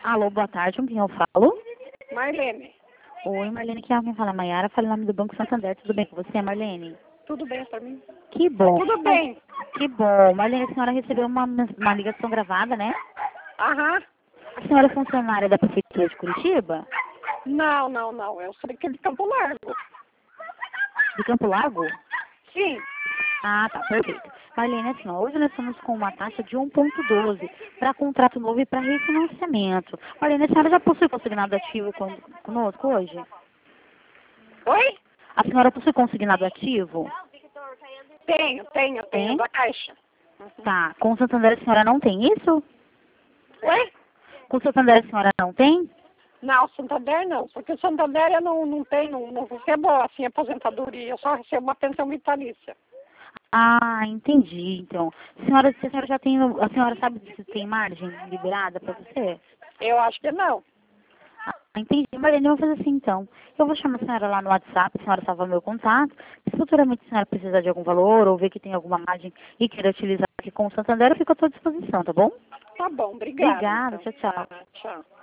Alô, boa tarde, com quem eu falo? Marlene, Oi, Marlene, aqui é quem fala, Maiara, fala em nome do Banco Santander, tudo bem com você, Marlene? tudo bem pra mim? Que bom. Tudo bem. Que bom. Marlene, a senhora recebeu uma ligação gravada, né? Aham. A senhora é funcionária da Prefeitura de Curitiba? Não. Eu sou aqui de Campo Largo. De Campo Largo? Sim. Ah, tá, perfeito. Marlene, assim, ó, hoje nós estamos com uma taxa de 1,12 para contrato novo e para refinanciamento. Marlene, a senhora já possui consignado ativo conosco hoje? Oi? A senhora possui consignado ativo? Tenho Tem? da Caixa. Tá. Com o Santander a senhora não tem isso? Oi? Com o Santander a senhora não tem? Não, Santander não, porque o Santander eu não recebo assim aposentadoria, eu só recebo uma pensão vitalícia. Ah, entendi, então. Se a senhora já tem, a senhora sabe se tem margem liberada para você? Eu acho que não. Ah, entendi. Marlene, eu vou fazer assim então. Eu vou chamar a senhora lá no WhatsApp, a senhora salva meu contato. Se futuramente a senhora precisar de algum valor ou ver que tem alguma margem e queira utilizar aqui com o Santander, eu fico à sua disposição, tá bom? Tá bom, obrigada. Obrigada, Então. tchau, tchau. Tchau.